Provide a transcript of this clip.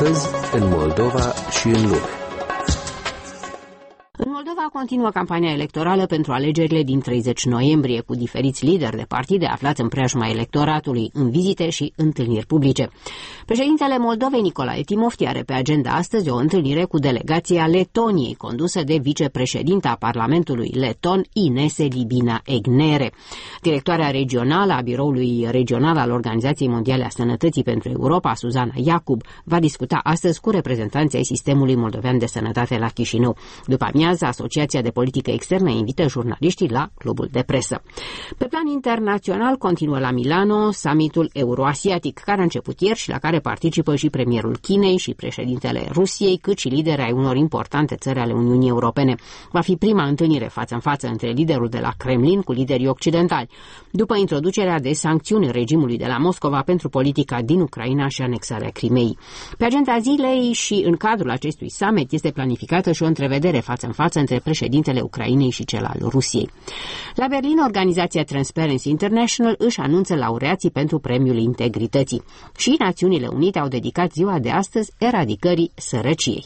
Astăzi, în Moldova și în lume. În Moldova continuă campania electorală pentru alegerile din 30 noiembrie, cu diferiți lideri de partide aflați în preajma electoratului, în vizite și întâlniri publice. Președintele Moldovei, Nicolae Timofti, are pe agenda astăzi o întâlnire cu delegația Letoniei, condusă de vicepreședinta Parlamentului leton, Inese Libina Egnere. Directoarea regională a Biroului Regional al Organizației Mondiale a Sănătății pentru Europa, Suzana Iacub, va discuta astăzi cu reprezentanții ai Sistemului Moldovean de Sănătate la Chișinău. După amiază, Asociația de Politică Externă invită jurnaliștii la clubul de presă. Pe plan internațional continuă la Milano summitul euroasiatic, care a început ieri și la care participă și premierul Chinei și președintele Rusiei, cât și lideri ai unor importante țări ale Uniunii Europene. Va fi prima întâlnire față în față între liderul de la Kremlin cu liderii occidentali, după introducerea de sancțiuni regimului de la Moscova pentru politica din Ucraina și anexarea Crimeei. Pe agenda zilei și în cadrul acestui summit este planificată și o întrevedere față în față între președintele Ucrainei și cel al Rusiei. La Berlin, organizația Transparency International își anunță laureații pentru Premiul Integrității și Națiunile Unite au dedicat ziua de astăzi eradicării sărăciei.